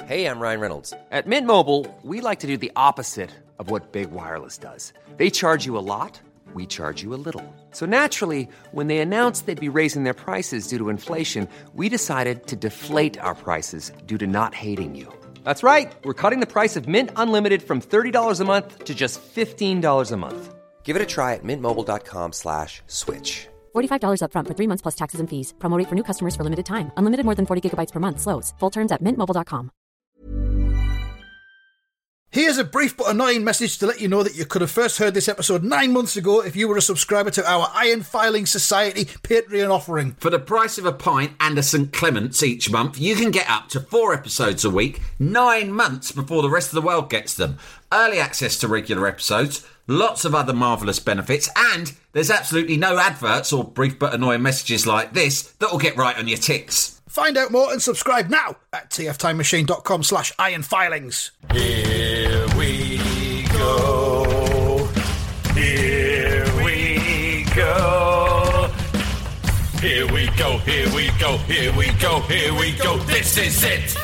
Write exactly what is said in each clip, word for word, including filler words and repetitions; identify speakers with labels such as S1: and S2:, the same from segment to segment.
S1: Hey, I'm Ryan Reynolds. At Mint Mobile, we like to do the opposite of what Big Wireless does. They charge you a lot, we charge you a little. So naturally, when they announced they'd be raising their prices due to inflation, we decided to deflate our prices due to not hating you. That's right. We're cutting the price of Mint Unlimited from thirty dollars a month to just fifteen dollars a month. Give it a try at mintmobile.com slash switch.
S2: forty-five dollars up front for three months plus taxes and fees. Promo rate for new customers for limited time. Unlimited more than forty gigabytes per month. Slows full terms at mint mobile dot com.
S3: Here's a brief but annoying message to let you know that you could have first heard this episode nine months ago if you were a subscriber to our Iron Filing Society Patreon offering.
S4: For the price of a pint and a Saint Clement's each month, you can get up to four episodes a week, nine months before the rest of the world gets them. Early access to regular episodes, lots of other marvellous benefits, and there's absolutely no adverts or brief but annoying messages like this that'll get right on your ticks.
S3: Find out more and subscribe now at tftimemachine.com slash ironfilings.
S5: Here we go. Here we go. Here we go, here we go, here we go, here we go. This is it.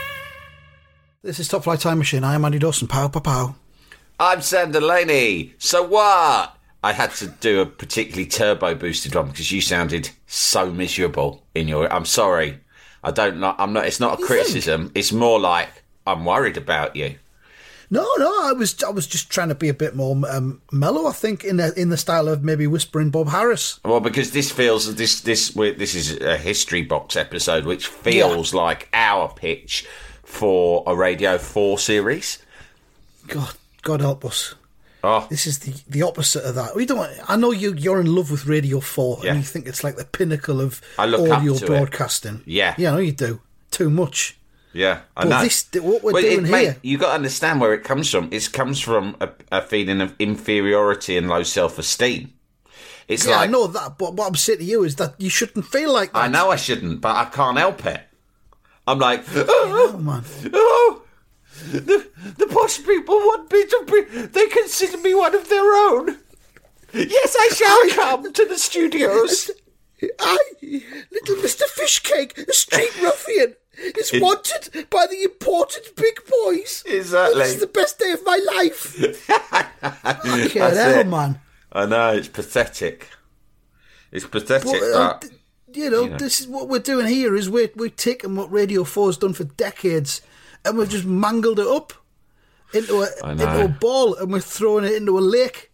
S3: This is Top Flight Time Machine. I am Andy Dawson. Pow, pow, pow.
S4: I'm Sam Delaney. So what? I had to do a particularly turbo boosted one because you sounded so miserable in your... I'm sorry. I don't know. I'm not. It's not a
S3: You
S4: criticism.
S3: think?
S4: It's more like I'm worried about you.
S3: No, no, I was I was just trying to be a bit more um, mellow, I think, in the, in the style of maybe Whispering Bob Harris.
S4: Well, because this feels... This this this is a History Box episode, which feels yeah. like our pitch for a Radio four series.
S3: God, God help us.
S4: Oh.
S3: This is the, the opposite of that. We don't. Want, I know you. You're in love with Radio Four,
S4: Yeah.
S3: and you think it's like the pinnacle of
S4: I look
S3: audio
S4: up to
S3: broadcasting.
S4: It. Yeah,
S3: yeah, I know you do. Too much.
S4: Yeah, I
S3: but
S4: know.
S3: This, what we're
S4: well,
S3: doing
S4: it,
S3: here,
S4: mate, you got to understand where it comes from. It comes from a, a feeling of inferiority and low self-esteem. It's
S3: yeah,
S4: like
S3: I know that. But what I'm saying to you is that you shouldn't feel like that.
S4: I know I shouldn't, but I can't help it. I'm like, oh,
S3: oh man.
S4: oh. The, the posh people want me to be... They consider me one of their own. Yes, I shall come to the studios.
S3: I, little Mister Fishcake, a street ruffian, is
S4: It-
S3: wanted by the important big boys.
S4: Exactly.
S3: This is the best day of my life. Fucking
S4: That's
S3: hell,
S4: it.
S3: man.
S4: I know, it's pathetic. It's pathetic,
S3: But, uh,
S4: but...
S3: you know,
S4: you know.
S3: this is what we're doing here. Is we're we're taking what Radio Four's done for decades, and we've just mangled it up into a
S4: I know.
S3: into a ball, and we're throwing it into a lake.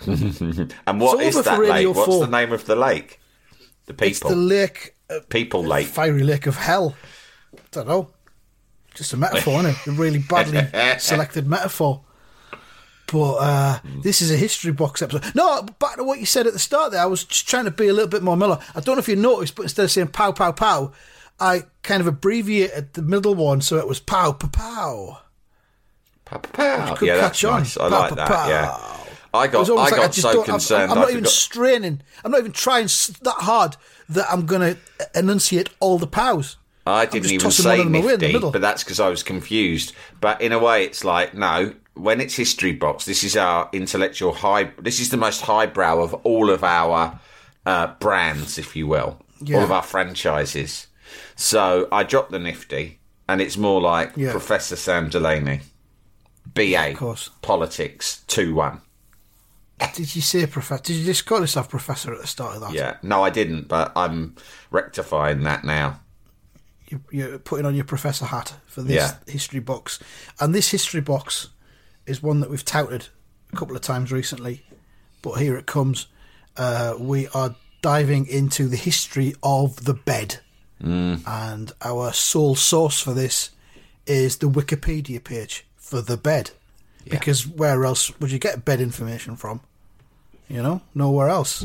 S4: And what
S3: It's
S4: is
S3: over
S4: that
S3: for Radio
S4: lake? What's
S3: four.
S4: the name of the lake? The people.
S3: It's the lake, uh,
S4: People Lake.
S3: fiery lake of hell. I don't know. Just a metaphor, isn't it? A really badly selected metaphor. But uh, this is a history box episode. No, back to what you said at the start there. I was just trying to be a little bit more mellow. I don't know if you noticed, but instead of saying pow, pow, pow, I kind of abbreviated the middle one so it was pow, pow, pow.
S4: Pow, pow, pow.
S3: Could
S4: Yeah, that's
S3: catch on.
S4: nice. I
S3: Pow,
S4: like
S3: pow,
S4: that,
S3: pow.
S4: yeah. I
S3: It was
S4: got, I
S3: almost like
S4: got
S3: just
S4: so
S3: don't- I'm-
S4: concerned
S3: I'm,
S4: I
S3: not even
S4: forgot...
S3: straining. I'm not even trying s- that hard that I'm going to enunciate all the pows.
S4: I
S3: I'm
S4: didn't
S3: just
S4: even
S3: tossing
S4: say
S3: one of them away in the
S4: nifty,
S3: middle.
S4: but that's because I was confused. But in a way, it's like, no, when it's History Box, this is our intellectual high... This is the most highbrow of all of our uh, brands, if you will.
S3: Yeah.
S4: All of our franchises. So I dropped the nifty, and it's more like
S3: Yeah.
S4: Professor Sam Delaney. B A.
S3: Of course.
S4: Politics, two one.
S3: Did you say professor? Did you just call yourself professor at the start of that?
S4: Yeah. No, I didn't, but I'm rectifying that now.
S3: You're, you're putting on your professor hat for this
S4: Yeah.
S3: history box. And this history box is one that we've touted a couple of times recently. But here it comes. Uh, we are diving into the history of the bed.
S4: Mm.
S3: And our sole source for this is the Wikipedia page for the bed.
S4: Yeah.
S3: Because where else would you get bed information from? You know, nowhere else.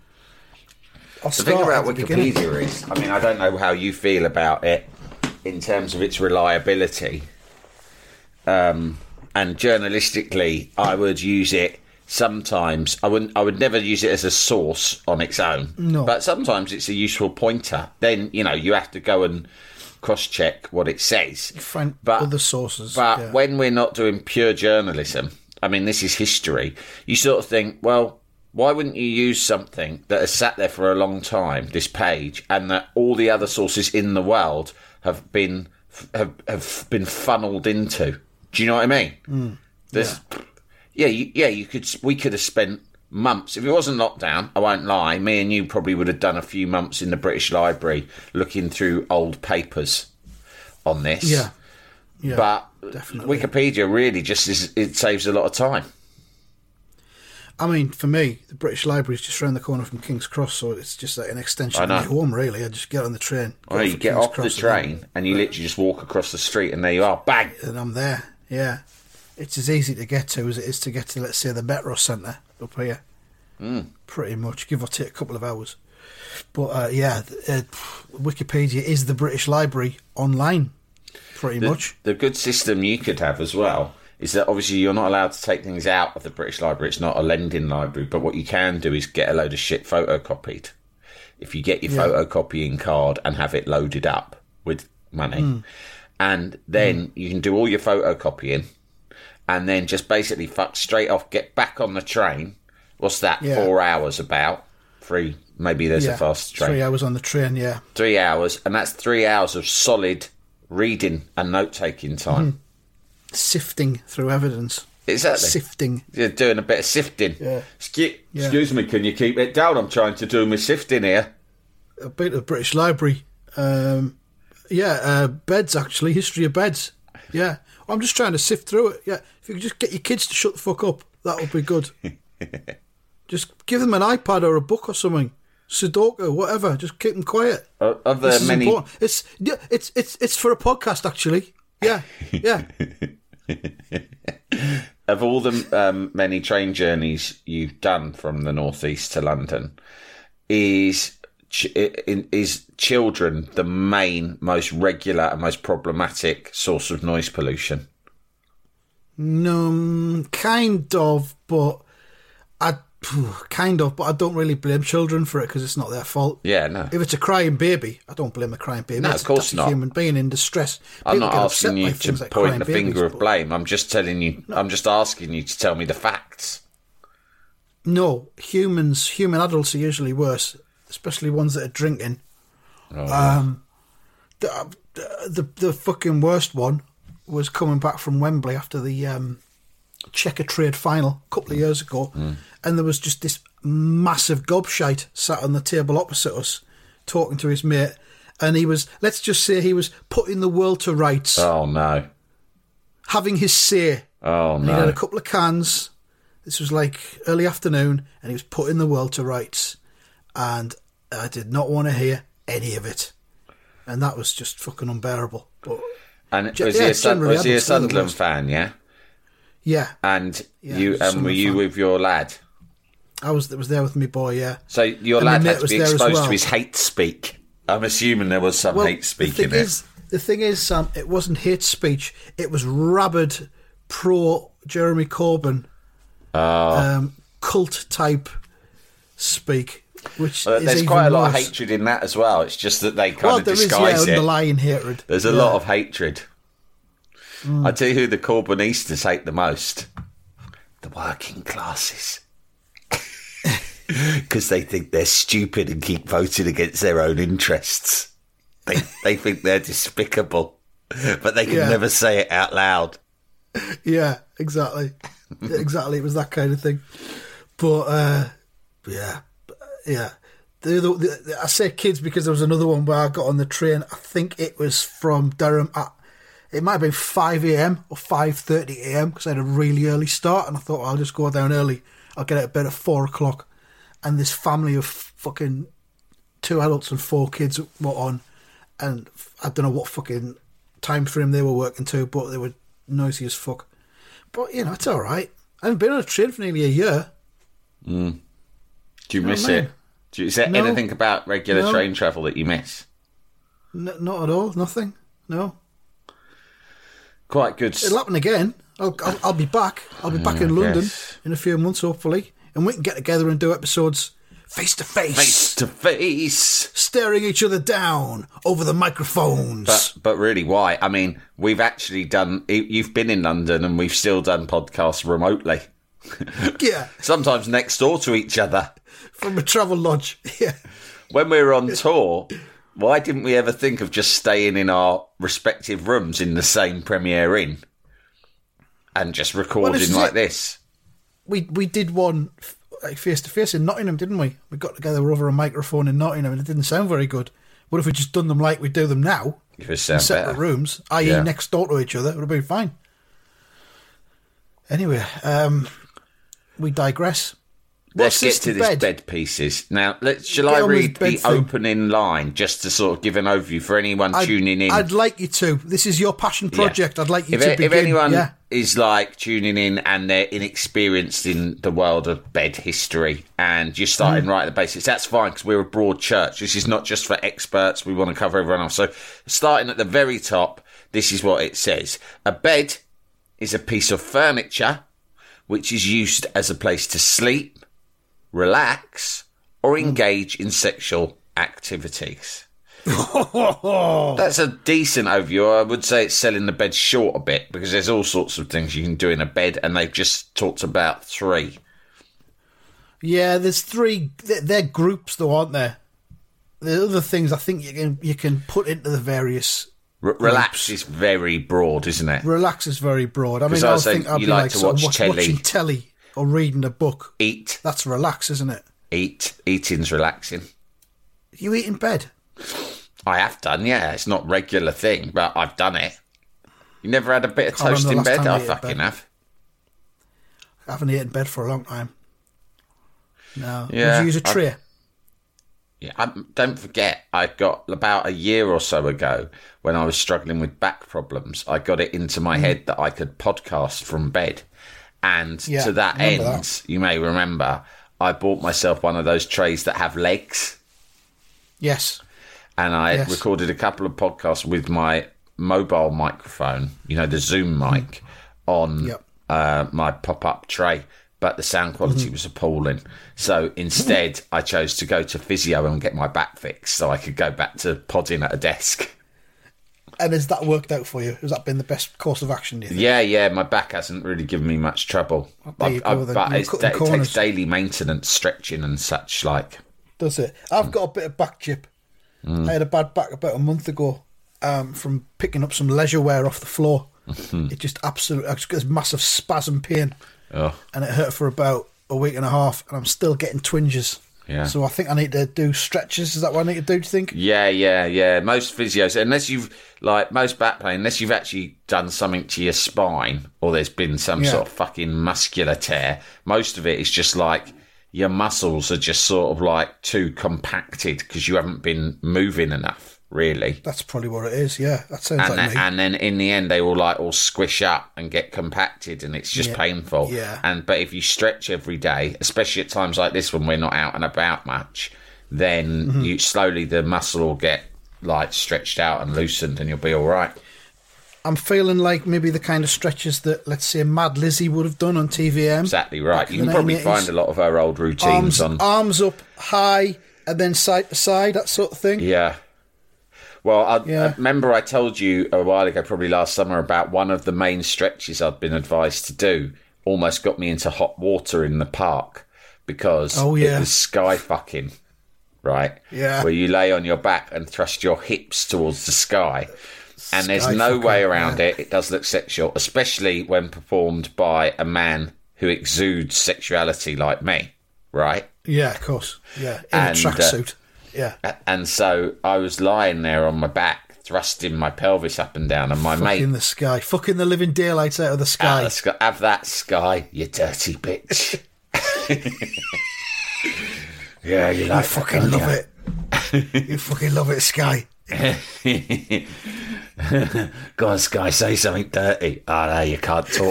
S3: I'll
S4: The thing
S3: start
S4: about
S3: at the beginning.
S4: Wikipedia is, I mean, I don't know how you feel about it in terms of its reliability. Um, and journalistically, I would use it sometimes. I wouldn't. I would never use it as a source on its own.
S3: No.
S4: But sometimes it's a useful pointer. Then, you know, you have to go and cross-check what it says.
S3: Find
S4: But-
S3: other sources.
S4: But
S3: yeah.
S4: when we're not doing pure journalism, I mean, this is history, you sort of think, well, why wouldn't you use something that has sat there for a long time, this page, and that all the other sources in the world have been have, have been funneled into. Do you know what I mean?
S3: Mm,
S4: There's, yeah, yeah, you, yeah. You could. We could have spent months if it wasn't lockdown. I won't lie. Me and you probably would have done a few months in the British Library looking through old papers on this.
S3: Yeah, yeah.
S4: But
S3: definitely.
S4: Wikipedia really just is. It saves a lot of time.
S3: I mean, for me, the British Library is just around the corner from King's Cross, so it's just like an extension
S4: I
S3: of
S4: know.
S3: my home, really. I just get on the train.
S4: Oh, you
S3: for
S4: get
S3: King's
S4: off
S3: Cross
S4: the train and you literally just walk across the street and there you are. Bang!
S3: And I'm there, yeah. It's as easy to get to as it is to get to, let's say, the Metro Centre up here.
S4: Mm.
S3: Pretty much, give or take a couple of hours. But, uh, yeah, uh, Wikipedia is the British Library online, pretty
S4: The,
S3: much.
S4: the good system you could have as well is that obviously you're not allowed to take things out of the British Library. It's not a lending library, but what you can do is get a load of shit photocopied. If you get your
S3: Yeah.
S4: photocopying card and have it loaded up with money,
S3: Mm.
S4: and then mm. you can do all your photocopying, and then just basically fuck straight off, get back on the train. What's that?
S3: Yeah.
S4: Four hours about? Three, maybe there's
S3: yeah.
S4: a fast train.
S3: Three hours on the train, yeah.
S4: Three hours, and that's three hours of solid reading and note-taking time.
S3: Mm. Sifting through evidence.
S4: Exactly.
S3: Sifting.
S4: You're doing a bit of sifting.
S3: Yeah.
S4: Excuse,
S3: Yeah.
S4: excuse me, can you keep it down? I'm trying to do my sifting here.
S3: A bit of British Library. Um, yeah, uh, beds, actually. History of beds. Yeah. I'm just trying to sift through it. Yeah. If you could just get your kids to shut the fuck up, that would be good. Just give them an iPad or a book or something. Sudoku, whatever. Just keep them quiet.
S4: Uh, of the
S3: This is
S4: many...
S3: important. It's, yeah, it's, it's, it's for a podcast, actually. Yeah. Yeah.
S4: Of all the um, many train journeys you've done from the northeast to London, is ch- is children the main, most regular and most problematic source of noise pollution?
S3: No, kind of, but I kind of, but I don't really blame children for it because it's not their fault.
S4: Yeah, no.
S3: If it's a crying baby, I don't blame a crying baby.
S4: No,
S3: it's
S4: of course
S3: that's
S4: not.
S3: A human being in distress.
S4: I'm
S3: People
S4: not
S3: get upset
S4: asking you
S3: by
S4: to
S3: things like
S4: point
S3: crying
S4: the finger
S3: babies,
S4: of
S3: but-
S4: blame. I'm just telling you. I'm just asking you to tell me the facts.
S3: No, humans, human adults are usually worse, especially ones that are drinking.
S4: Oh,
S3: Um, the, the the fucking worst one was coming back from Wembley after the um, Checker Trade final a couple of years ago,
S4: Mm.
S3: and there was just this massive gobshite sat on the table opposite us, talking to his mate, and he was, let's just say, he was putting the world to rights,
S4: oh no!
S3: having his say.
S4: Oh
S3: And he had
S4: no!
S3: a couple of cans. This was like early afternoon, and he was putting the world to rights, and I did not want to hear any of it, and that was just fucking unbearable. But
S4: And
S3: Ge-
S4: was
S3: yeah,
S4: he a, Sun-
S3: generally
S4: was he a
S3: adults are the
S4: Sunderland
S3: worst.
S4: fan? Yeah.
S3: yeah,
S4: And
S3: Yeah,
S4: you,
S3: he was a
S4: and were
S3: Sunderland
S4: you
S3: fan.
S4: with your lad?
S3: I was was there with me boy. Yeah,
S4: So your
S3: And
S4: lad
S3: my
S4: had
S3: mate
S4: to
S3: was
S4: be
S3: there as
S4: exposed
S3: well.
S4: to his hate speak. I'm assuming there was some
S3: well,
S4: hate speak
S3: the
S4: in
S3: thing
S4: it.
S3: is, the thing is, Sam, it wasn't hate speech. It was rabid pro Jeremy Corbyn,
S4: Oh.
S3: um, cult type speak. Which
S4: Well,
S3: is
S4: there's
S3: even
S4: quite a lot of
S3: worse.
S4: hatred in that as well. It's just that they kind
S3: Well,
S4: of
S3: there is, yeah,
S4: disguise it.
S3: underlying hatred.
S4: There's a
S3: Yeah.
S4: lot of hatred.
S3: Mm.
S4: I tell you who the Corbynistas hate the most: the working classes, because they think they're stupid and keep voting against their own interests. They they think they're despicable, but they can
S3: Yeah.
S4: never say it out loud.
S3: Yeah, exactly. exactly. It was that kind of thing. But, uh, yeah. Yeah. The, the, the, I say kids because there was another one where I got on the train. I think it was from Durham at, it might have been five a.m. or five thirty a.m. because I had a really early start, and I thought, I'll just go down early. I'll get out of bed at four o'clock. And this family of fucking two adults and four kids were on, and I don't know what fucking time frame they were working to, but they were noisy as fuck. But, you know, it's all right. I haven't been on a train for nearly a year.
S4: Mm. Do you
S3: Oh,
S4: miss
S3: man.
S4: it? Do you, is there
S3: No.
S4: anything about regular
S3: No.
S4: train travel that you miss?
S3: N- not at all. Nothing. No.
S4: Quite good.
S3: It'll happen again. I'll, I'll, I'll be back. I'll be back
S4: Yeah,
S3: in
S4: I
S3: London
S4: guess.
S3: in a few months, hopefully. And we can get together and do episodes face to face.
S4: Face to face.
S3: Staring each other down over the microphones.
S4: But but really, why? I mean, we've actually done. You've been in London, and we've still done podcasts remotely.
S3: yeah.
S4: Sometimes next door to each other.
S3: From a travel lodge. Yeah.
S4: When we were on tour, why didn't we ever think of just staying in our respective rooms in the same Premier Inn and just recording
S3: Well, this is
S4: like
S3: it.
S4: this?
S3: We we did one like face to face in Nottingham, didn't we? We got together over a microphone in Nottingham, and it didn't sound very good. What if we just done them like we do them now,
S4: It would
S3: in
S4: sound
S3: separate
S4: better.
S3: rooms, that is,
S4: Yeah.
S3: next door to each other? It would have been fine. Anyway, um, we digress.
S4: Let's
S3: What's
S4: get to
S3: the
S4: this
S3: bed?
S4: bed pieces. Now, let, shall
S3: Get
S4: I
S3: on with
S4: read
S3: bed
S4: the
S3: thing.
S4: opening line just to sort of give an overview for anyone
S3: I'd-
S4: tuning in?
S3: I'd like you to. This is your passion project.
S4: Yeah.
S3: I'd like you
S4: if,
S3: to
S4: if
S3: begin.
S4: anyone
S3: yeah.
S4: is like tuning in and they're inexperienced in the world of bed history and you're starting
S3: Mm.
S4: right at the basics, that's fine because we're a broad church. This is not just for experts. We want to cover everyone else. So starting at the very top, this is what it says. A bed is a piece of furniture which is used as a place to sleep, relax, or engage in sexual activities. That's a decent overview. I would say it's selling the bed short a bit because there's all sorts of things you can do in a bed, and they've just talked about three.
S3: Yeah, there's three. They're, they're groups, though, aren't there? The other things I think you can you can put into the various.
S4: R- relax is very broad, isn't it?
S3: Relax is very broad. I mean,
S4: 'Cause
S3: I
S4: I
S3: would
S4: was saying
S3: think I'd
S4: you
S3: be
S4: like
S3: like
S4: to
S3: sort of
S4: watch
S3: watch,
S4: telly.
S3: watching telly or reading a book.
S4: Eat,
S3: That's relax, isn't it?
S4: eat, eating's relaxing.
S3: You eat in bed.
S4: I have done, yeah. It's not a regular thing, but I've done it. You never had a bit of
S3: Can't
S4: toast in
S3: remember the last
S4: bed?
S3: time I
S4: I
S3: ate in
S4: fucking
S3: bed.
S4: have.
S3: I haven't eaten in bed for a long time. No.
S4: Yeah,
S3: Would you use a
S4: I-
S3: tray?
S4: Yeah, I, don't forget, I got about a year or so ago when I was struggling with back problems. I got it into my head that I could podcast from bed, and
S3: Mm. Yeah,
S4: to that
S3: I
S4: end,
S3: remember that.
S4: you may remember, I bought myself one of those trays that have legs,
S3: Yes.
S4: and I
S3: Yes.
S4: recorded a couple of podcasts with my mobile microphone, you know, the Zoom mic, on
S3: Yep.
S4: uh, my pop-up tray. But the sound quality
S3: Mm-hmm.
S4: was appalling. So instead, I chose to go to physio and get my back fixed so I could go back to podding at a desk.
S3: And has that worked out for you? Has that been the best course of action, do you think?
S4: Yeah, yeah, my back hasn't really given me much trouble.
S3: there you
S4: I've-
S3: go
S4: I've-
S3: then.
S4: but
S3: You're
S4: it's,
S3: cutting
S4: it
S3: corners.
S4: takes daily maintenance, stretching and such like.
S3: Does it? I've got a bit of back chip.
S4: Mm.
S3: I had a bad back about a month ago um, from picking up some leisure wear off the floor. It just absolutely, I just got this massive spasm pain,
S4: Oh,
S3: and it hurt for about a week and a half, and I'm still getting twinges.
S4: Yeah.
S3: So I think I need to do stretches. Is that what I need to do, do you think?
S4: yeah, yeah, yeah. Most physios, unless you've, like, most back pain, unless you've actually done something to your spine or there's been some
S3: Yeah.
S4: sort of fucking muscular tear, most of it is just like your muscles are just sort of like too compacted because you haven't been moving enough, really.
S3: That's probably what it is, yeah. That sounds
S4: And
S3: like
S4: then,
S3: me.
S4: and then in the end, they all like all squish up and get compacted, and it's just
S3: Yeah.
S4: painful.
S3: Yeah.
S4: And but if you stretch every day, especially at times like this when we're not out and about much, then
S3: Mm-hmm.
S4: you slowly the muscle will get like stretched out and loosened, and you'll be all right.
S3: I'm feeling like maybe the kind of stretches that, let's say, Mad Lizzie would have done on T V M.
S4: Exactly right.
S3: Back in
S4: You can
S3: the
S4: probably
S3: nineteen eighties.
S4: find a lot of her old routines
S3: Arms,
S4: on.
S3: arms up high and then side to side, that sort of thing.
S4: Yeah. Well, I,
S3: Yeah.
S4: I remember I told you a while ago, probably last summer, about one of the main stretches I'd been advised to do. Almost got me into hot water in the park because
S3: Oh, yeah.
S4: it was sky fucking, right?
S3: Yeah.
S4: Where you lay on your back and thrust your hips towards the sky. And there's
S3: Sky
S4: no
S3: fucking,
S4: way around
S3: yeah.
S4: it. It does look sexual, especially when performed by a man who exudes sexuality like me, right?
S3: Yeah, of course. Yeah, in
S4: And,
S3: a
S4: uh,
S3: tracksuit. Yeah.
S4: And so I was lying there on my back, thrusting my pelvis up and down, and my mate,
S3: Fucking the sky. Fucking the living daylights out of the
S4: "Out
S3: sky.
S4: of the sky, have that sky, you dirty bitch." Yeah, you
S3: I
S4: like
S3: fucking
S4: that,
S3: love it. You fucking love it, Sky.
S4: it. Go on, Sky, say something dirty. Oh, no, you can't talk.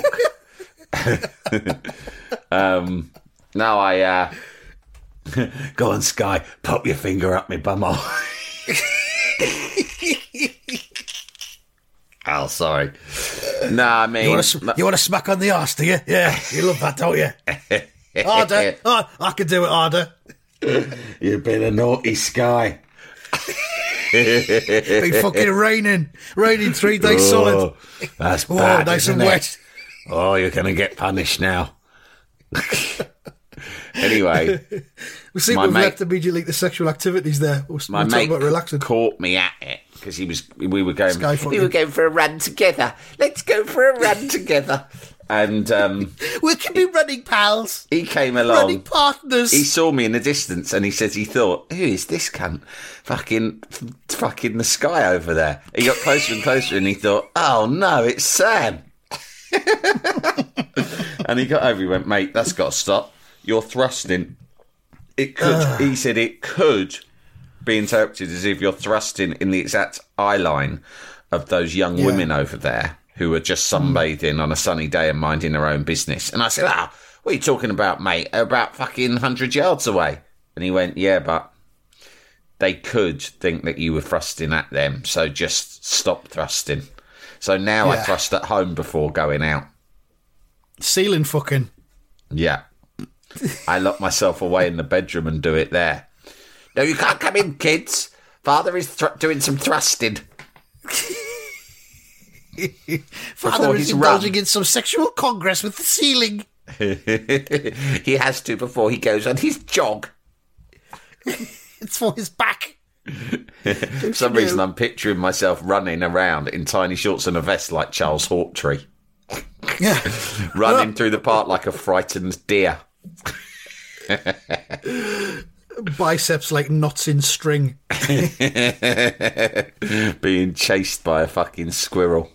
S4: um, no, I. Uh, Go on, Sky, pop your finger up my bumhole. Oh, sorry. No, I mean,
S3: You want to you want to smack on the arse, do you? Yeah, you love that, don't you? Harder. Oh, I can do it harder.
S4: you've been a naughty Sky.
S3: Been fucking raining. Raining three days solid.
S4: Oh, that's
S3: Oh,
S4: bad,
S3: nice
S4: isn't
S3: and
S4: it?
S3: wet.
S4: Oh, you're going to get punished now. Anyway,
S3: we see
S4: my
S3: we've
S4: mate-
S3: left immediately the sexual activities there. We're,
S4: my
S3: we're
S4: mate
S3: talking about relaxing.
S4: caught me at it because he was. We were going.
S3: Sky
S4: we
S3: fucking.
S4: were going for a run together. Let's go for a run together. And um,
S3: We can be running pals,
S4: he came along.
S3: running partners.
S4: He saw me in the distance and he says he thought, who is this cunt? Fucking, fucking the sky over there. He got closer and closer and he thought, oh no, it's Sam. And he got over, he went, mate, that's got to stop. You're thrusting. It could, he said it could be interpreted as if you're thrusting in the exact eye line of those young
S3: Yeah.
S4: women over there who are just sunbathing on a sunny day and minding their own business. And I said, ah, what are you talking about, mate? About fucking one hundred yards away. And he went, yeah, but they could think that you were thrusting at them, so just stop thrusting. So now I
S3: Yeah.
S4: thrust at home before going out.
S3: Ceiling fucking.
S4: Yeah. I lock myself away in the bedroom and do it there. No, you can't come in, kids. Father is thr- doing some thrusting.
S3: Father
S4: he's
S3: is indulging
S4: run.
S3: in some sexual congress with the ceiling.
S4: He has to before he goes on his jog.
S3: It's for his back.
S4: For some reason, I'm picturing myself running around in tiny shorts and a vest like Charles Hawtrey,
S3: Yeah.
S4: running through the park like a frightened deer.
S3: Biceps like knots in string.
S4: Being chased by a fucking squirrel.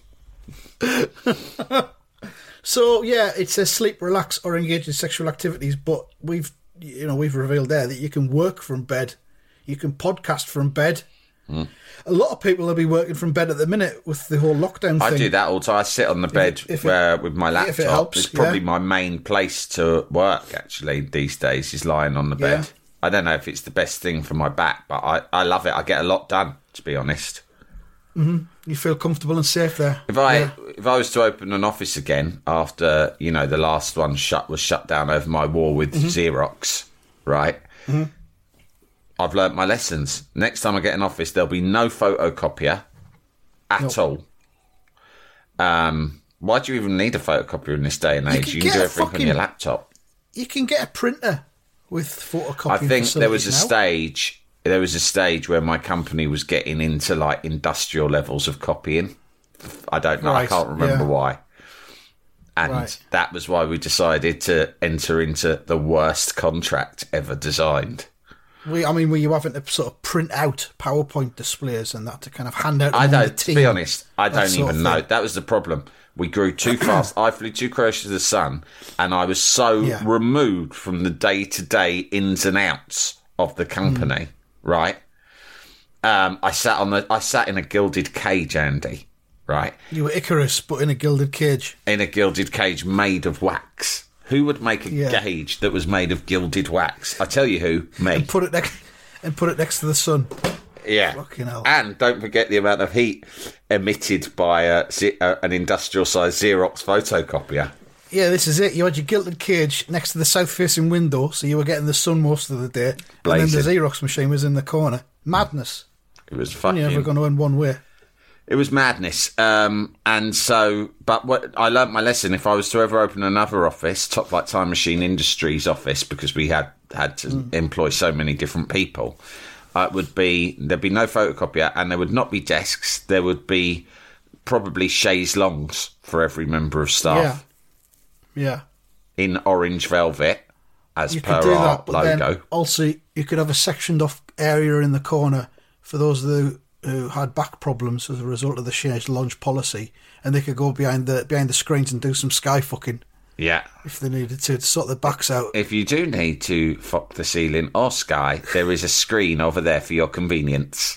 S3: So yeah, it says sleep, relax, or engage in sexual activities. But we've, you know, we've revealed there that you can work from bed, you can podcast from bed.
S4: Mm.
S3: A lot of people will be working from bed at the minute with the whole lockdown thing.
S4: I do that all the time. I sit on the bed
S3: if it-
S4: uh, with my laptop.
S3: if it helps,
S4: It's probably
S3: yeah.
S4: my main place to work, actually, these days, is lying on the bed.
S3: Yeah.
S4: I don't know if it's the best thing for my back, but I, I love it. I get a lot done, to be honest.
S3: You feel comfortable and safe there.
S4: If I
S3: Yeah.
S4: if I was to open an office again after, you know, the last one shut was shut down over my war with
S3: Mm-hmm.
S4: Xerox, right? Mm-hmm. I've learnt my lessons. Next time I get an office, there'll be no photocopier at all. Um, why do you even need a photocopier in this day and age?
S3: can
S4: You can,
S3: get
S4: do
S3: a
S4: everything on
S3: fucking-
S4: your laptop.
S3: You can get a printer with photocopying
S4: I think there was a
S3: facilities now.
S4: stage. There was a stage where my company was getting into like industrial levels of copying. I don't know. I
S3: Right,
S4: can't remember
S3: yeah.
S4: why. And
S3: Right.
S4: that was why we decided to enter into the worst contract ever designed.
S3: We, I mean, were you having to sort of print out PowerPoint displays and that to kind of hand out?
S4: I
S3: among the
S4: don't. To
S3: team?
S4: be honest, I
S3: That
S4: don't
S3: sort
S4: even
S3: of
S4: know.
S3: thing.
S4: That was the problem. We grew too fast. I flew too close to the sun, and I was so
S3: Yeah.
S4: removed from the day-to-day ins and outs of the company. Right. Um, I sat on the. I sat in a gilded cage, Andy. Right.
S3: You were Icarus, but in a gilded cage.
S4: In a gilded cage made of wax. Who would make a
S3: Yeah.
S4: cage that was made of gilded wax? I tell you who. Me.
S3: Put it next and put it next to the sun.
S4: Yeah.
S3: Fucking hell.
S4: And don't forget the amount of heat emitted by a, ze- uh, an industrial-sized Xerox photocopier.
S3: Yeah, this is it. You had your gilded cage next to the south-facing window, so you were getting the sun most of the day. And then
S4: Blazing.
S3: the Xerox machine was in the corner. Madness.
S4: It was
S3: You're
S4: fucking.
S3: never going to earn one way.
S4: It was madness. Um, and so, but what I learnt my lesson. If I was to ever open another office, Top Flight Time Machine Industries office, because we had had to
S3: Mm.
S4: employ so many different people, uh, it would be there'd be no photocopier, and there would not be desks. There would be probably chaise longues for every member of staff
S3: Yeah.
S4: in orange velvet, as
S3: You
S4: per
S3: could do
S4: our
S3: that, but then
S4: logo.
S3: also you could have a sectioned off area in the corner for those who, who had back problems as a result of the changed launch policy, and they could go behind the behind the screens and do some sky fucking
S4: Yeah.
S3: if they needed to, to sort their backs out.
S4: If you do need to fuck the ceiling or sky, there is a screen over there for your convenience.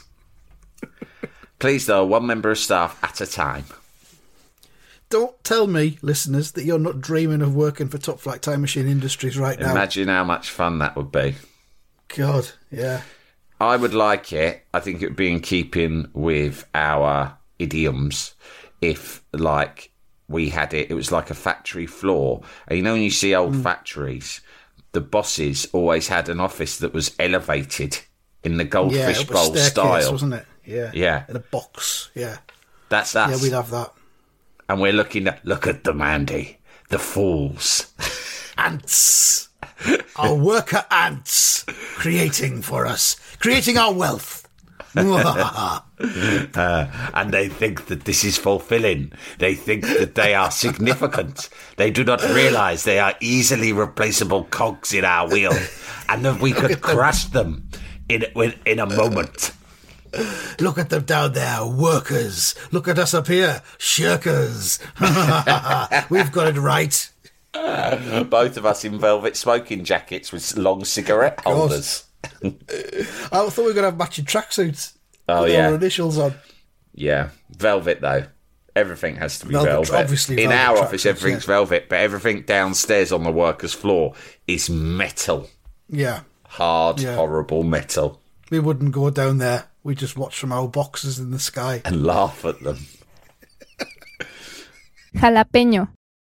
S4: Please, though, one member of staff at a time.
S3: Don't tell me, listeners, that you're not dreaming of working for Top Flight Time Machine Industries right now.
S4: Imagine how much fun that would be.
S3: God, yeah.
S4: I would like it. I think it would be in keeping with our idioms if, like, we had it. It was like a factory floor. And you know when you see old
S3: Mm.
S4: factories, the bosses always had an office that was elevated in the
S3: Yeah,
S4: goldfish
S3: up a
S4: bowl
S3: staircase,
S4: style.
S3: wasn't it? Yeah.
S4: Yeah.
S3: In a box, yeah.
S4: That's us.
S3: Yeah, we'd have that.
S4: And we're looking at, look at them, Andy. The fools.
S3: Ants. our worker ants creating for us, creating our wealth.
S4: uh, and they think that this is fulfilling. They think that they are significant. They do not realise they are easily replaceable cogs in our wheel, and that we could crush them in in a moment.
S3: Look at them down there, workers. Look at us up here, shirkers. We've got it right.
S4: Uh, both of us in velvet smoking jackets with long cigarette holders.
S3: I thought we were going to have matching tracksuits.
S4: Oh,
S3: with
S4: yeah.
S3: our initials on.
S4: Yeah. Velvet, though. Everything has to be
S3: Velvet,
S4: velvet.
S3: obviously
S4: in
S3: velvet
S4: our office,
S3: tracksuits,
S4: everything's
S3: yeah.
S4: velvet, but everything downstairs on the workers' floor is metal.
S3: Yeah.
S4: Hard,
S3: Yeah.
S4: horrible metal.
S3: We wouldn't go down there. We just watch from our boxes in the sky.
S4: And laugh at them.
S6: Jalapeño.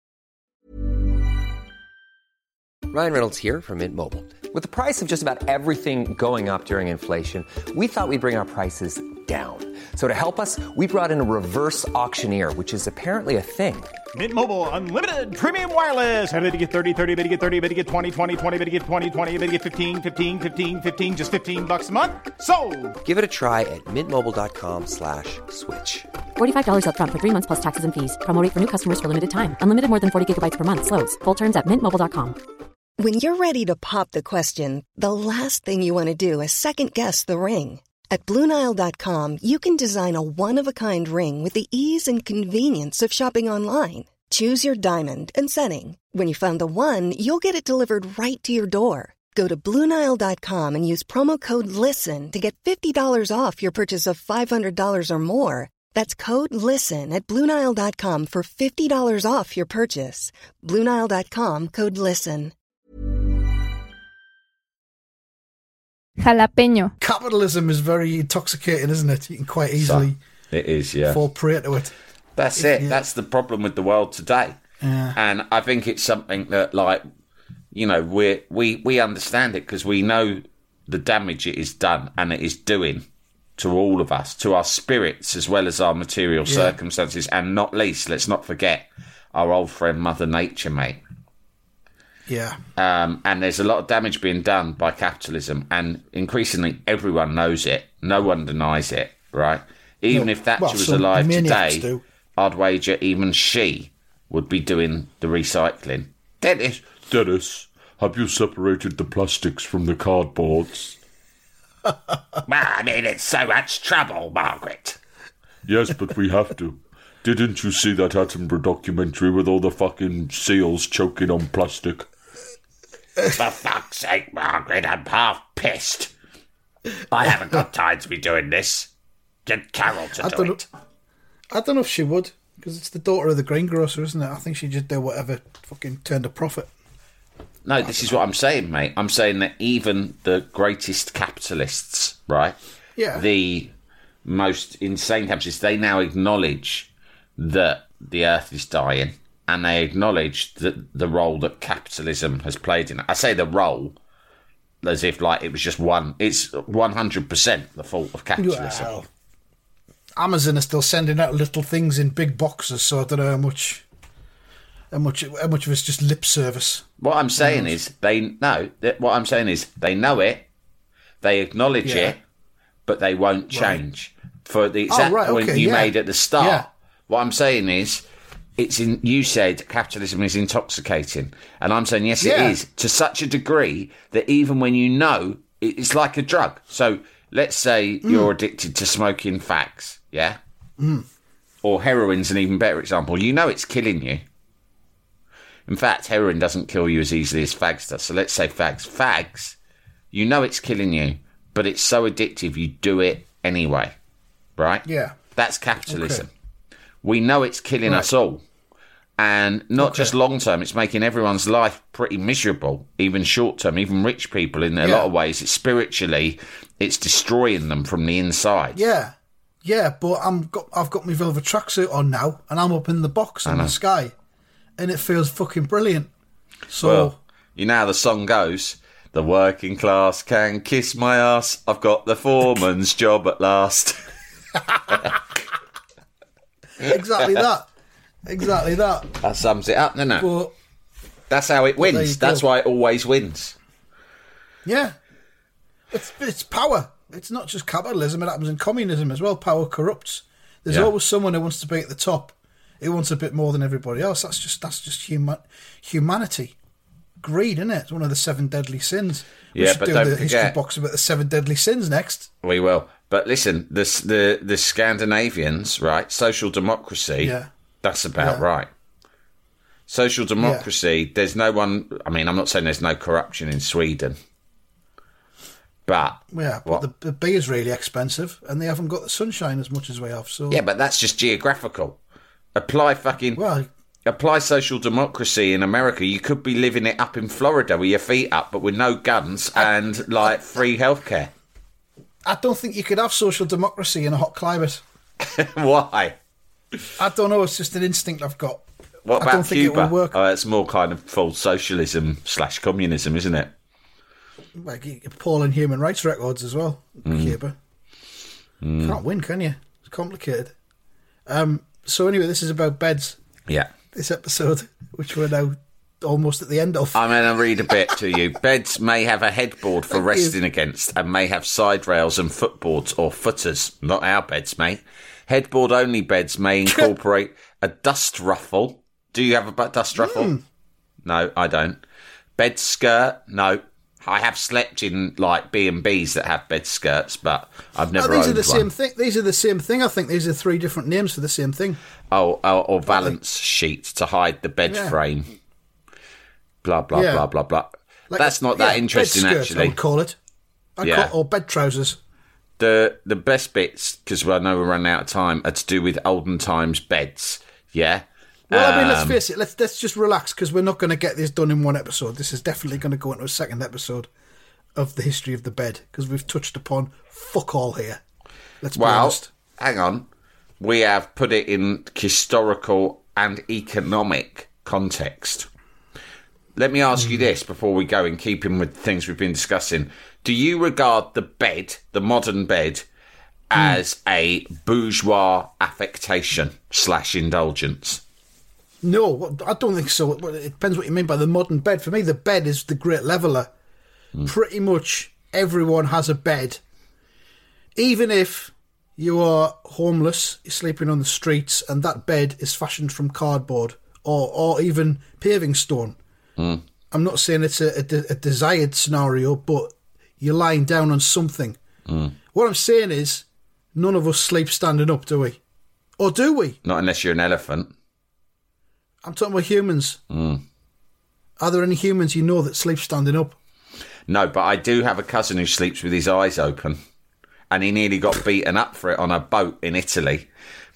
S1: Ryan Reynolds here from Mint Mobile. With the price of just about everything going up during inflation, we thought we'd bring our prices down. So to help us, we brought in a reverse auctioneer, which is apparently a thing.
S7: Mint Mobile Unlimited Premium Wireless. How to get thirty, thirty, how to get thirty, how to get twenty, twenty, twenty, how to get twenty, twenty, how to get fifteen, fifteen, fifteen, fifteen, just fifteen bucks a month? Sold!
S1: Give it a try at mintmobile.com slash switch.
S2: forty-five dollars up front for three months plus taxes and fees. Promo rate for new customers for limited time. Unlimited more than forty gigabytes per month. Slows full terms at mint mobile dot com.
S8: When you're ready to pop the question, the last thing you want to do is second-guess the ring. At Blue Nile dot com, you can design a one-of-a-kind ring with the ease and convenience of shopping online. Choose your diamond and setting. When you find the one, you'll get it delivered right to your door. Go to Blue Nile dot com and use promo code LISTEN to get fifty dollars off your purchase of five hundred dollars or more. That's code LISTEN at Blue Nile dot com for fifty dollars off your purchase. Blue Nile dot com, code LISTEN.
S6: Jalapeño.
S3: Capitalism is very intoxicating, isn't it? You can quite easily
S4: It is, yeah.
S3: fall prey to it.
S4: That's
S3: If
S4: it.
S3: you-
S4: That's the problem with the world today.
S3: Yeah.
S4: And I think it's something that, like, you know, we we we understand it because we know the damage it is done and it is doing to all of us, to our spirits as well as our material
S3: Yeah.
S4: circumstances, and not least, let's not forget our old friend Mother Nature, mate.
S3: Yeah.
S4: Um, and there's a lot of damage being done by capitalism, and increasingly everyone knows it. No one denies it, right? Even
S3: No,
S4: if Thatcher
S3: well,
S4: was
S3: some
S4: alive
S3: maniacs
S4: today,
S3: do.
S4: I'd wager even she would be doing the recycling. Dennis,
S5: Dennis, have you separated the plastics from the cardboards?
S4: I mean, it's so much trouble, Margaret.
S5: Yes, but we have to. Didn't you see that Attenborough documentary with all the fucking seals choking on plastic?
S4: For fuck's sake, Margaret, I'm half pissed. I haven't got time to be doing this. Get Carol to
S3: I
S4: do
S3: don't
S4: it.
S3: know. I don't know if she would, because it's the daughter of the greengrocer, isn't it? I think she'd just do whatever fucking turned a profit.
S4: No, this is what I'm saying, mate. I'm saying that even the greatest capitalists, right?
S3: Yeah.
S4: The most insane capitalists, they now acknowledge that the earth is dying, and they acknowledge that the role that capitalism has played in it. I say the role as if like it was just one. It's one hundred percent the fault of capitalism.
S3: Well, Amazon are still sending out little things in big boxes, so I don't know how much, how much, how much of it's just lip service.
S4: What I'm saying is they know. that- What I'm saying is they know it, they acknowledge
S3: Yeah.
S4: it, but they won't change. For the
S3: Oh,
S4: exact
S3: right,
S4: point
S3: okay,
S4: you
S3: yeah.
S4: made at the start,
S3: Yeah.
S4: what I'm saying is, it's in. You said capitalism is intoxicating, and I'm saying yes,
S3: Yeah.
S4: it is to such a degree that even when you know, it- it's like a drug. So let's say
S3: Mm.
S4: you're addicted to smoking fags, yeah, mm. or heroin's an even better example. You know it's killing you. In fact, heroin doesn't kill you as easily as fags does. So let's say fags. Fags, you know it's killing you, but it's so addictive you do it anyway, right?
S3: Yeah.
S4: That's capitalism. We know it's killing
S3: Right.
S4: us all. And not
S3: Okay.
S4: just long term, it's making everyone's life pretty miserable, even short term, even rich people in a
S3: Yeah.
S4: lot of ways. It's spiritually, it's destroying them from the inside.
S3: Yeah, yeah, but I'm got, I've got my velvet tracksuit on now, and I'm up in the box in the sky, and it feels fucking brilliant. So,
S4: Well, you know how the song goes. The working class can kiss my ass. I've got the foreman's job at last.
S3: exactly that, exactly that.
S4: That sums it up, doesn't it?
S3: But
S4: That's how it
S3: there you
S4: wins. That's
S3: go.
S4: why it always wins.
S3: Yeah. It's, it's power. It's not just capitalism. It happens in communism as well. Power corrupts. There's
S4: Yeah.
S3: always someone who wants to be at the top, who wants a bit more than everybody else. That's just that's just human humanity. Greed, isn't it? It's one of the seven deadly sins. We
S4: Yeah,
S3: should
S4: but
S3: do
S4: don't
S3: the history
S4: forget-
S3: box about the seven deadly sins next.
S4: We will. But listen, this, the the Scandinavians, right? Social democracy.
S3: Yeah.
S4: That's about
S3: Yeah.
S4: right. Social democracy. There's no one. I mean, I'm not saying there's no corruption in Sweden, but
S3: Yeah, but
S4: what?
S3: the, the beer is really expensive, and they haven't got the sunshine as much as we have. So
S4: Yeah, but that's just geographical. Apply fucking.
S3: well,
S4: Apply social democracy in America. You could be living it up in Florida with your feet up, but with no guns and like free healthcare.
S3: I don't think you could have social democracy in a hot climate.
S4: Why?
S3: I don't know. It's just an instinct I've got.
S4: What
S3: I
S4: about
S3: don't think it
S4: Cuba?
S3: will work.
S4: Oh, it's more kind of full socialism slash communism, isn't it?
S3: Like appalling human rights records as well.
S4: Mm.
S3: Cuba can't win, can you? It's complicated. Um. So anyway, this is about beds.
S4: Yeah.
S3: This episode, which we're now almost at the end of.
S4: I'm going to read a bit to you. Beds may have a headboard for
S3: Thank you.
S4: resting against and may have side rails and footboards or footers. Not our beds, mate. Headboard only beds may incorporate a dust ruffle. Do you have a bu- dust ruffle?
S3: Mm.
S4: No, I don't. Bed skirt? No. I have slept in like B and B's that have bed skirts, but I've never
S3: Oh, these
S4: owned
S3: are the
S4: one.
S3: same thing. These are the same thing. I think these are three different names for the same thing.
S4: Oh, oh, or valance sheet to hide the bed
S3: Yeah.
S4: frame. Blah, blah,
S3: Yeah.
S4: blah, blah, blah.
S3: Like
S4: That's
S3: a-
S4: not that
S3: yeah,
S4: interesting,
S3: bed skirts, I
S4: actually.
S3: would call it. I
S4: Yeah.
S3: call, or bed trousers.
S4: The the best bits, because I know we're running out of time, are to do with olden times beds. Yeah?
S3: Well, I mean, let's
S4: Um,
S3: face it. Let's let's just relax because we're not going to get this done in one episode. This is definitely going to go into a second episode of the history of the bed because we've touched upon fuck all here. Let's be
S4: Well,
S3: honest.
S4: hang on. We have put it in historical and economic context. Let me ask you this before we go, in keeping with things we've been discussing. Do you regard the bed, the modern bed, as a bourgeois affectation slash indulgence?
S3: No, I don't think so. Well, it depends what you mean by the modern bed. For me, the bed is the great leveller. Pretty much everyone has a bed. Even if you are homeless, you're sleeping on the streets, and that bed is fashioned from cardboard or, or even paving stone.
S4: Mm.
S3: I'm not saying it's a, a, de- a desired scenario, but you're lying down on something.
S4: Mm.
S3: What I'm saying is, none of us sleep standing up, do we? Or do we?
S4: Not unless you're an elephant.
S3: I'm talking about humans.
S4: Mm.
S3: Are there any humans you know that sleep standing up?
S4: No, but I do have a cousin who sleeps with his eyes open. And he nearly got beaten up for it on a boat in Italy.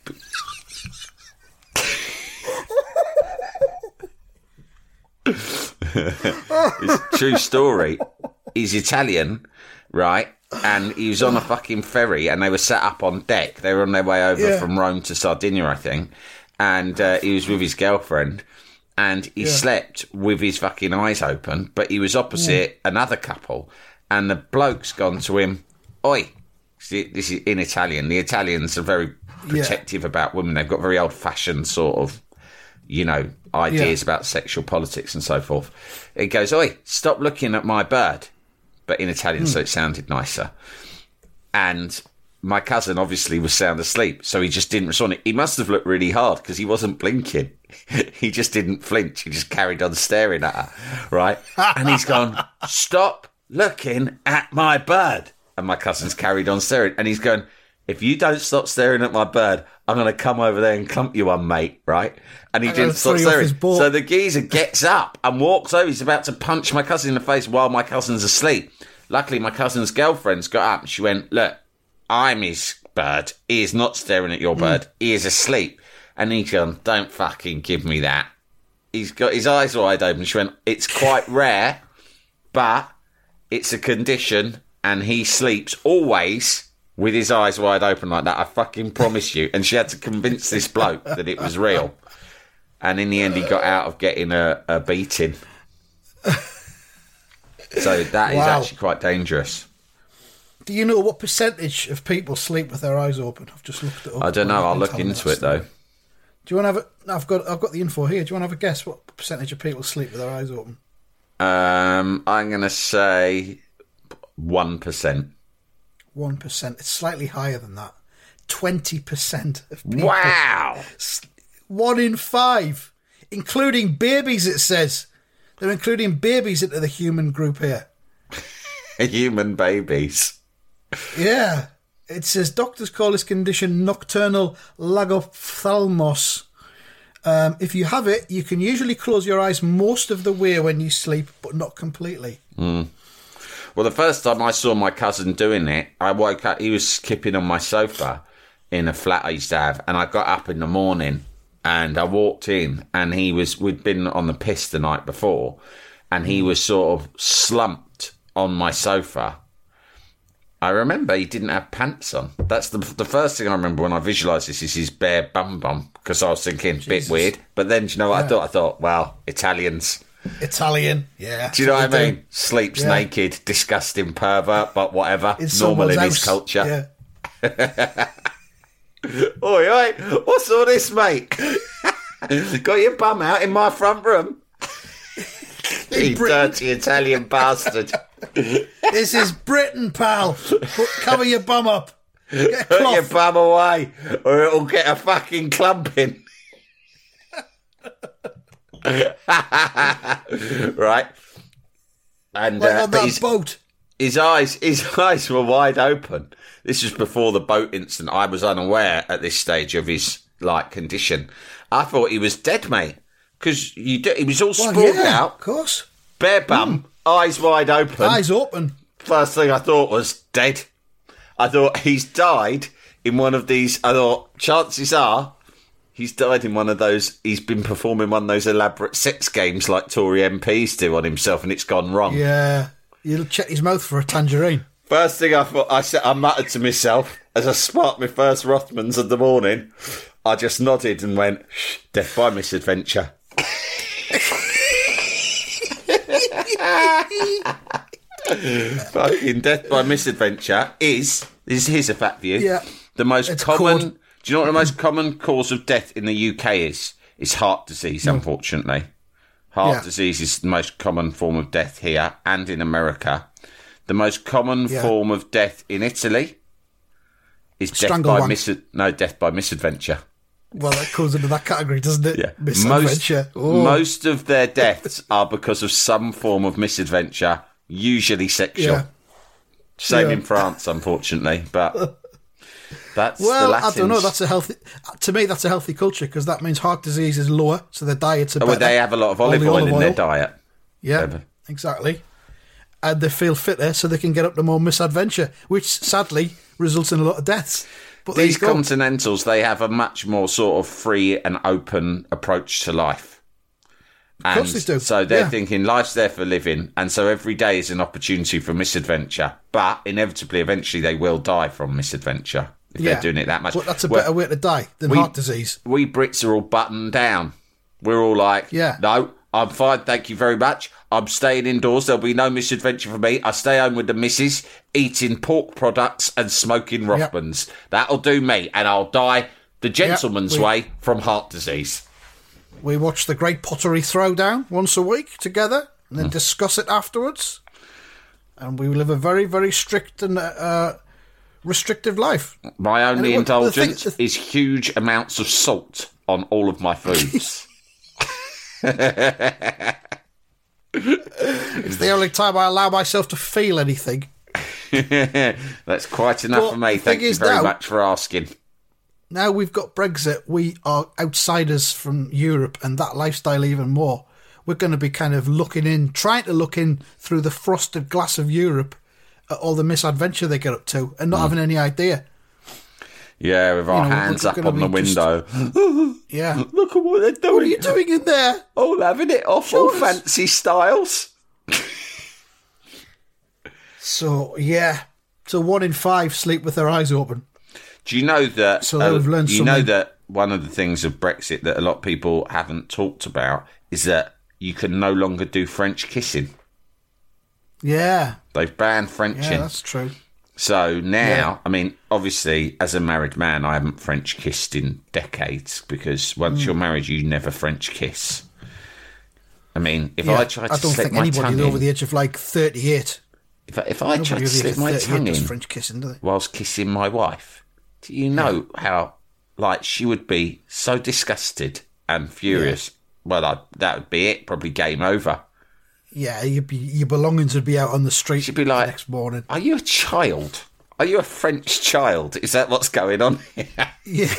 S4: It's a true story. He's Italian, right? And he was on a fucking ferry and they were set up on deck. They were on their way over
S3: Yeah.
S4: from Rome to Sardinia, I think. And uh, he was with his girlfriend. And he
S3: Yeah.
S4: slept with his fucking eyes open, but he was opposite another couple. And the bloke's gone to him, "Oi." See, this is in Italian. The Italians are very protective about women. They've got very old-fashioned sort of, you know, ideas
S3: Yeah.
S4: about sexual politics and so forth. He goes, "Oi, stop looking at my bird." But in Italian, so it sounded nicer. And my cousin obviously was sound asleep, so he just didn't respond. He must have looked really hard because he wasn't blinking. He just didn't flinch. He just carried on staring at her, right? And he's gone, "Stop looking at my bird." And my cousin's carried on staring. And he's going, "If you don't stop staring at my bird, I'm going to come over there and clump you one, mate," right? And he
S3: I'm gonna
S4: didn't stop
S3: throw you off his
S4: staring.
S3: boat.
S4: So the geezer gets up and walks over. He's about to punch my cousin in the face while my cousin's asleep. Luckily, my cousin's girlfriend's got up and she went, "Look, I'm his bird. He is not staring at your bird. He is asleep." And he's gone, "Don't fucking give me that." He's got his eyes wide open. She went, "It's quite rare, but it's a condition, and he sleeps always with his eyes wide open like that. I fucking promise you." And she had to convince this bloke that it was real. And in the end, he got out of getting a, a beating. So that is
S3: Wow.
S4: actually quite dangerous.
S3: Do you know what percentage of people sleep with their eyes open? I've just looked it up.
S4: I don't know. I'll
S3: Been
S4: look
S3: telling me
S4: into
S3: that
S4: it, though.
S3: story. Do you want to have a? No, I've got I've got the info here. Do you want to have a guess what percentage of people sleep with their eyes open?
S4: Um, I'm going to say one percent.
S3: one percent. It's slightly higher than that. twenty percent of people.
S4: Wow.
S3: One in five, including babies, it says. They're including babies into the human group here.
S4: Human babies.
S3: Yeah. It says doctors call this condition nocturnal lagophthalmos. Um, if you have it, you can usually close your eyes most of the way when you sleep, but not completely.
S4: Mm. Well, the first time I saw my cousin doing it, I woke up, he was skipping on my sofa in a flat I used to have, and I got up in the morning and I walked in, and he was, we'd been on the piss the night before, and he was sort of slumped on my sofa. I remember he didn't have pants on. That's the the first thing I remember when I visualised this is his bare bum bum, because I was thinking,
S3: Jesus.
S4: bit weird. But then, do you know what
S3: Yeah.
S4: I thought? I thought, well, Italians.
S3: Italian, yeah.
S4: Do you know what I
S3: they
S4: mean?
S3: do.
S4: Sleeps
S3: Yeah.
S4: naked, disgusting pervert, but whatever.
S3: In
S4: Normal in
S3: someone's
S4: his
S3: house.
S4: culture.
S3: Yeah.
S4: Oi, oi, what's all this, mate? Got your bum out in my front room? You
S3: Britain.
S4: dirty Italian bastard.
S3: This is Britain, pal. Put, cover your bum up. Get a
S4: Put your
S3: cloth.
S4: bum away, or it'll get a fucking clumping. Right? And
S3: Like
S4: uh,
S3: on
S4: but
S3: that
S4: his,
S3: boat.
S4: his eyes, his eyes were wide open. This was before the boat incident. I was unaware at this stage of his like condition. I thought he was dead, mate, because you do, he was all
S3: Well,
S4: sprawled
S3: yeah,
S4: out,
S3: of course.
S4: bare bum, eyes wide open.
S3: Eyes open.
S4: First thing I thought was dead. I thought he's died in one of these. I thought chances are he's died in one of those. He's been performing one of those elaborate sex games like Tory M Ps do on himself, and it's gone wrong.
S3: Yeah. You'll check his mouth for a tangerine.
S4: First thing I thought, I said, I muttered to myself as I sparked my first Rothmans of the morning. I just nodded and went, "Shh, death by misadventure." Fucking death by misadventure is, is here's a fact for you.
S3: Yeah.
S4: The most
S3: It's
S4: common,
S3: called-
S4: do you know what the most common cause of death in the U K is? It's heart disease, unfortunately. Heart
S3: Yeah.
S4: disease is the most common form of death here and in America. The most common
S3: Yeah.
S4: form of death in Italy is death
S3: Strangle
S4: by
S3: wank.
S4: mis- no death by misadventure.
S3: Well, that comes into that category, doesn't it?
S4: Yeah,
S3: Misadventure.
S4: Most,
S3: Oh.
S4: most of their deaths are because of some form of misadventure, usually sexual.
S3: Yeah.
S4: Same
S3: Yeah.
S4: in France, unfortunately, but that's the
S3: Well,
S4: Latins.
S3: I don't know. That's a healthy. To me, that's a healthy culture because that means heart disease is lower, so their diets are
S4: Oh,
S3: better.
S4: well, they have a lot of
S3: All
S4: olive
S3: the
S4: oil
S3: olive
S4: in their
S3: oil.
S4: diet.
S3: Yeah,
S4: Ever.
S3: exactly. And they feel fitter, so they can get up to more misadventure, which sadly results in a lot of deaths. But there
S4: These
S3: you go.
S4: continentals, they have a much more sort of free and open approach to life.
S3: Of course
S4: And
S3: they do.
S4: So they're
S3: Yeah.
S4: thinking life's there for living, and so every day is an opportunity for misadventure. But inevitably, eventually, they will die from misadventure if
S3: Yeah.
S4: they're doing it that much.
S3: But that's a
S4: Well,
S3: better way to die than
S4: we-
S3: heart disease.
S4: We Brits are all buttoned down. We're all like,
S3: Yeah.
S4: no, I'm fine, thank you very much. I'm staying indoors. There'll be no misadventure for me. I stay home with the missus, eating pork products and smoking Rothmans. That'll do me, and I'll die the gentleman's
S3: we-
S4: way from heart disease.
S3: We watch the Great Pottery Throwdown once a week together, and
S4: Hmm.
S3: then discuss it afterwards. And we live a very, very strict and uh, restrictive life.
S4: My only
S3: And it- well, the thing-
S4: indulgence is huge amounts of salt on all of my foods.
S3: It's the only time I allow myself to feel anything.
S4: That's quite enough
S3: Well,
S4: for me.
S3: the
S4: Thank
S3: thing
S4: you
S3: is
S4: very
S3: now-
S4: much for asking.
S3: Now we've got Brexit, we are outsiders from Europe and that lifestyle even more. We're going to be kind of looking in, trying to look in through the frosted glass of Europe at all the misadventure they get up to and not having any idea.
S4: Yeah, with our
S3: You know,
S4: hands
S3: we're
S4: up
S3: gonna
S4: on the
S3: be just-
S4: window.
S3: Yeah.
S4: Look at what they're doing.
S3: What are you doing in there?
S4: All having it off, all fancy styles.
S3: So, yeah. So one in five sleep with their eyes open.
S4: Do you know that?
S3: So they've learned
S4: you know
S3: something.
S4: that one of the things of Brexit that a lot of people haven't talked about is that you can no longer do French kissing.
S3: Yeah.
S4: They've banned Frenching.
S3: Yeah, that's true.
S4: So now,
S3: Yeah.
S4: I mean, obviously, as a married man, I haven't French kissed in decades because once
S3: Mm.
S4: you're married, you never French kiss. I mean, if
S3: Yeah,
S4: I tried to
S3: I don't
S4: slip
S3: think
S4: my
S3: anybody
S4: tongue
S3: over
S4: in,
S3: the age of like thirty-eight
S4: If I, if I tried to
S3: Nobody
S4: slip
S3: over
S4: my
S3: thirty-eight
S4: tongue
S3: does
S4: in
S3: French kissing, do they?
S4: whilst kissing my wife, do you know how, like, she would be so disgusted and furious? Well, I, that would be it. Probably game over.
S3: Yeah, you'd be, your belongings would be out on the street
S4: She'd be like,
S3: the next morning.
S4: Are you a child? Are you a French child? Is that what's going on here?
S3: Yeah.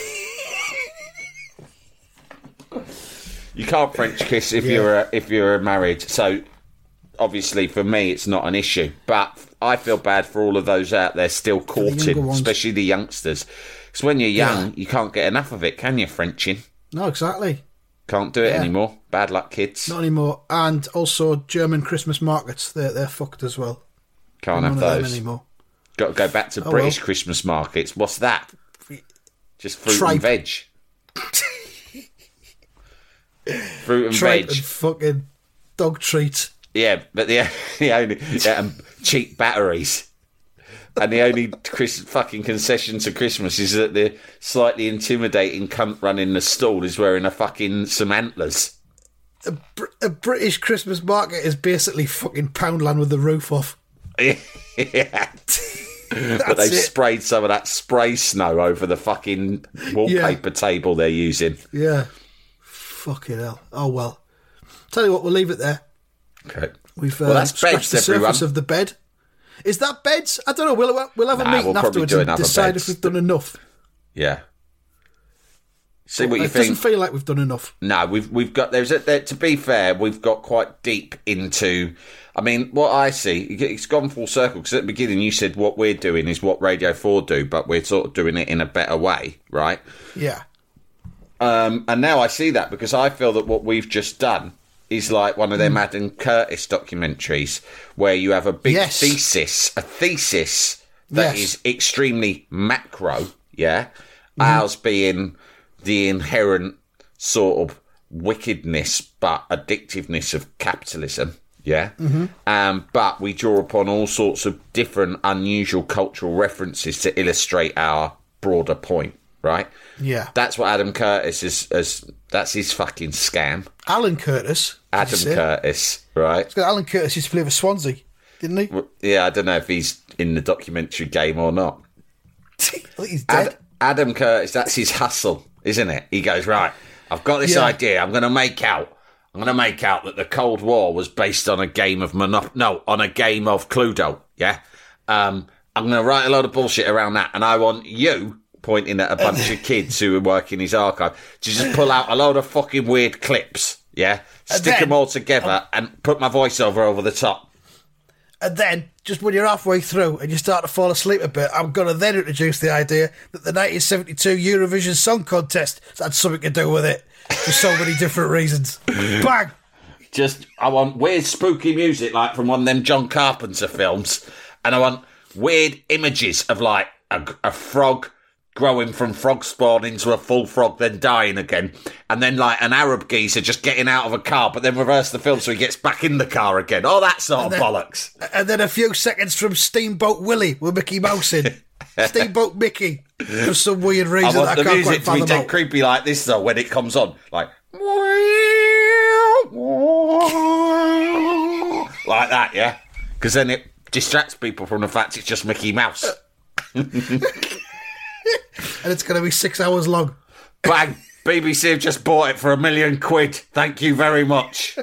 S4: You can't French kiss if
S3: Yeah.
S4: you're a, if you're married. So obviously for me it's not an issue. But I feel bad for all of those out there still
S3: the
S4: courting,
S3: younger ones.
S4: especially the youngsters. Because when you're young,
S3: Yeah.
S4: you can't get enough of it, can you? Frenching.
S3: No, exactly.
S4: Can't do it
S3: Yeah.
S4: anymore. Bad luck, kids.
S3: Not anymore. And also German Christmas markets, they're, they're fucked as well.
S4: Can't
S3: None
S4: have
S3: of them
S4: those.
S3: anymore.
S4: Got to go back to
S3: Oh,
S4: British
S3: well.
S4: Christmas markets. What's that? Just fruit
S3: Tripe.
S4: and veg. Fruit and
S3: Tripe
S4: veg.
S3: and fucking dog treats.
S4: Yeah, but the, the only yeah, and cheap batteries. And the only Chris, fucking concession to Christmas is that the slightly intimidating cunt running the stall is wearing a fucking some antlers.
S3: A, Br- a British Christmas market is basically fucking Poundland with the roof off.
S4: Yeah.
S3: That's
S4: But they've
S3: it.
S4: sprayed some of that spray snow over the fucking wallpaper table they're using.
S3: Yeah. Fucking hell. Oh, well. Tell you what, we'll leave it there.
S4: Okay.
S3: We've uh,
S4: Well, that's
S3: scratched
S4: beds,
S3: the
S4: everyone.
S3: surface of the bed. Is that beds? I don't know. We'll, we'll have a
S4: Nah,
S3: meeting
S4: we'll probably
S3: afterwards
S4: do
S3: and
S4: another
S3: decide
S4: beds.
S3: if we've done enough.
S4: Yeah. See what
S3: it
S4: you
S3: doesn't
S4: think.
S3: feel like we've done enough.
S4: No, we've we've got there's a, there, to be fair, we've got quite deep into. I mean, what I see, it's gone full circle because at the beginning you said what we're doing is what Radio Four do, but we're sort of doing it in a better way, right?
S3: Yeah.
S4: Um, and now I see that because I feel that what we've just done is like one of them
S3: Mm.
S4: Adam Curtis documentaries where you have a big
S3: Yes.
S4: thesis, a thesis that
S3: Yes.
S4: is extremely macro, yeah?
S3: Mm-hmm.
S4: Ours being the inherent sort of wickedness but addictiveness of capitalism, yeah?
S3: Mm-hmm.
S4: Um, but we draw upon all sorts of different unusual cultural references to illustrate our broader point, right?
S3: Yeah.
S4: That's what Adam Curtis is. is that's his fucking scam.
S3: Alan Curtis. did you
S4: Adam
S3: say?
S4: Curtis, right?
S3: Alan Curtis used to play for Swansea, didn't he?
S4: W- Yeah, I don't know if he's in the documentary game or not.
S3: I think he's dead.
S4: Ad- Adam Curtis, that's his hustle, isn't it? He goes, right, I've got this
S3: Yeah.
S4: idea. I'm going to make out. I'm going to make out that the Cold War was based on a game of Monop- No, on a game of Cluedo, yeah? Um, I'm going to write a lot of bullshit around that, and I want you, pointing at a bunch of kids who are working his archive, to just pull out a load of fucking weird clips, yeah?
S3: And
S4: Stick
S3: then-
S4: them all together and put my voiceover over the top.
S3: And then, just when you're halfway through and you start to fall asleep a bit, I'm going to then introduce the idea that the nineteen seventy-two Eurovision Song Contest had something to do with it for so many different reasons. Bang!
S4: Just, I want weird spooky music like from one of them John Carpenter films, and I want weird images of like a, a frog growing from frog spawn into a full frog, then dying again, and then like an Arab geezer just getting out of a car, but then reverse the film so he gets back in the car again. All that sort of
S3: then-
S4: bollocks.
S3: And then a few seconds from Steamboat Willie with Mickey Mouse in. Steamboat Mickey. For some weird
S4: I
S3: reason that
S4: want
S3: I
S4: the
S3: can't
S4: music
S3: quite
S4: to be
S3: fathom
S4: dead
S3: out.
S4: creepy like this though when it comes on, like like that, yeah, because then it distracts people from the fact it's just Mickey Mouse.
S3: And it's going to be six hours long.
S4: Bang! B B C have just bought it for a million quid. Thank you very much.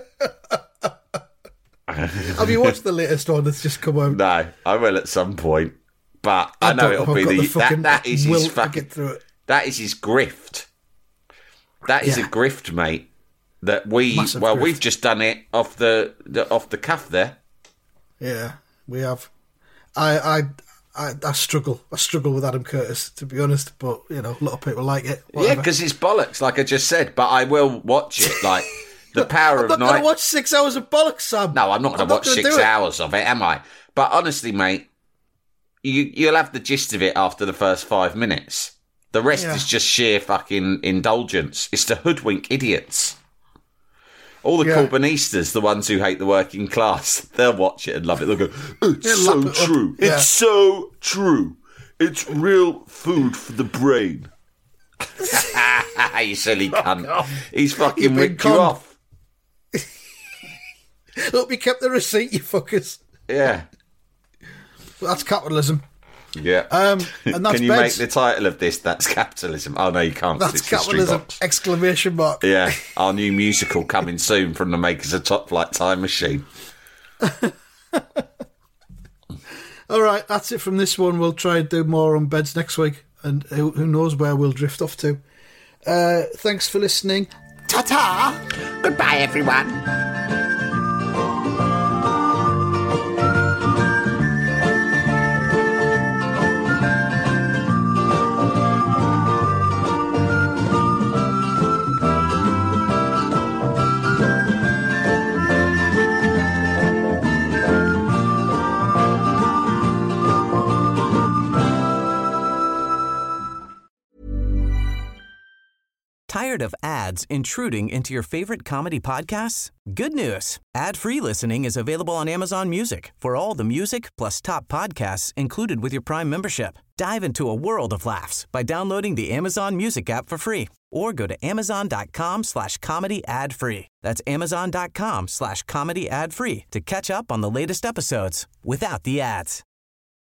S3: Have you watched the latest one that's just come out?
S4: No, I will at some point, but I,
S3: I
S4: know
S3: don't
S4: it'll
S3: know if
S4: be
S3: I've got
S4: the,
S3: the fucking
S4: that. That is
S3: will
S4: his
S3: to
S4: fucking.
S3: get through it.
S4: That is his grift. That is
S3: Yeah.
S4: a grift, mate. That we
S3: Massive
S4: well,
S3: grift.
S4: we've just done it off the, the off the cuff there.
S3: Yeah, we have. I, I, I, I struggle. I struggle with Adam Curtis, to be honest. But you know, a lot of people like it.
S4: Yeah,
S3: Whatever.
S4: because it's bollocks, like I just said. But I will watch it. Like the power
S3: I'm
S4: of
S3: not
S4: night.
S3: going to watch six hours of bollocks, Sam.
S4: No, I'm not going
S3: I'm
S4: to watch
S3: gonna
S4: six
S3: do it.
S4: hours of it, am I? But honestly, mate, you you'll have the gist of it after the first five minutes. The rest
S3: Yeah.
S4: is just sheer fucking indulgence. It's to hoodwink idiots. All the
S3: Yeah.
S4: Corbynistas, the ones who hate the working class, they'll watch it and love it. They'll go, it's
S3: Yeah,
S4: so
S3: lap it up.
S4: true.
S3: Yeah.
S4: It's so true. It's real food for the brain. You silly cunt. He's fucking
S3: You've been
S4: ripped you
S3: conned.
S4: off.
S3: Hope you kept the receipt, you fuckers.
S4: Yeah.
S3: that's capitalism.
S4: Yeah.
S3: Um, and that's
S4: Can you
S3: beds.
S4: make the title of this? That's capitalism. Oh no, you can't. 'cause
S3: That's
S4: it's History
S3: capitalism!
S4: Box.
S3: Exclamation mark.
S4: Yeah, our new musical coming soon from the makers of Top Flight Time Machine.
S3: All right, that's it from this one. We'll try and do more on beds next week, and who, who knows where we'll drift off to. Uh, thanks for listening. Ta-ta!
S4: Goodbye, everyone.
S6: Tired of ads intruding into your favorite comedy podcasts? Good news. Ad-free listening is available on Amazon Music for all the music plus top podcasts included with your Prime membership. Dive into a world of laughs by downloading the Amazon Music app for free or go to amazon.com slash comedy ad free. That's amazon.com slash comedy ad free to catch up on the latest episodes without the ads.